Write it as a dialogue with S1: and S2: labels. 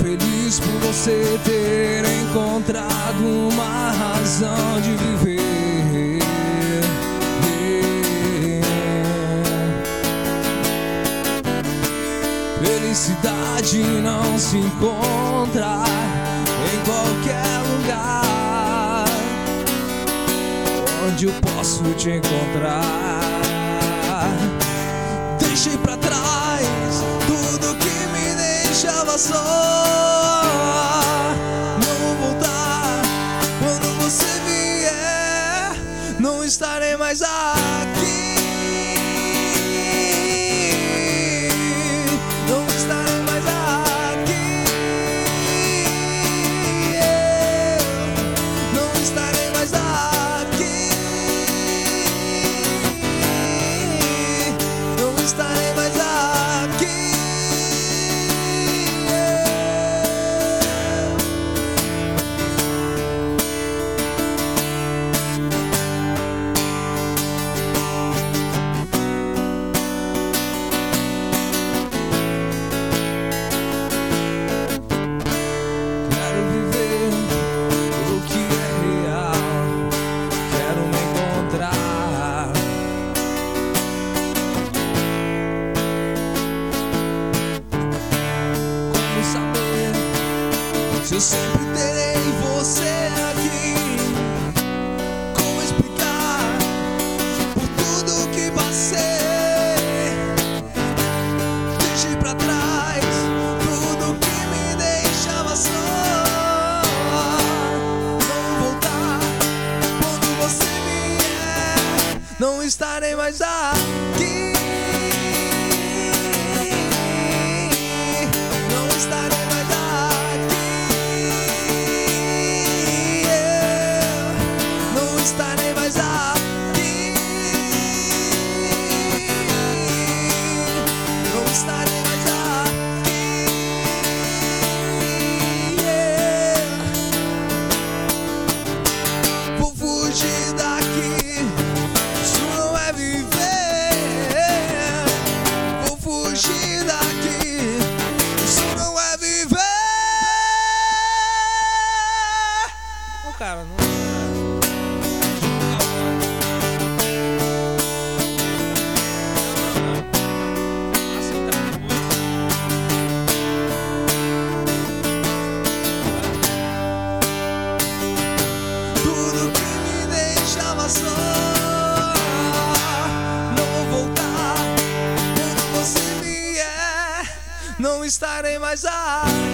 S1: feliz por você ter encontrado uma razão de viver. Felicidade não se encontra em qualquer lugar onde eu posso te encontrar. Deixei pra trás tudo que me deixava só. Não vou voltar quando você vier. Não estarei mais aqui. Não estarei mais aqui. Não estarei mais aqui. Não estarei mais aqui. Quero viver o que é real. Quero me encontrar. Como saber se eu sempre terei você aqui? Como explicar por tudo que passei? Deixei pra trás tudo que me deixava só. Não voltar quando você vier. Não estarei mais aqui. Não estarei mais aqui. Não estarei mais aqui. Não estarei mais aqui. Vou fugir daqui. Isso não é viver. Vou fugir daqui. Isso não é viver. Ô, cara, não. Tudo que me deixava só. Não vou voltar quando você vier. Não estarei mais aqui.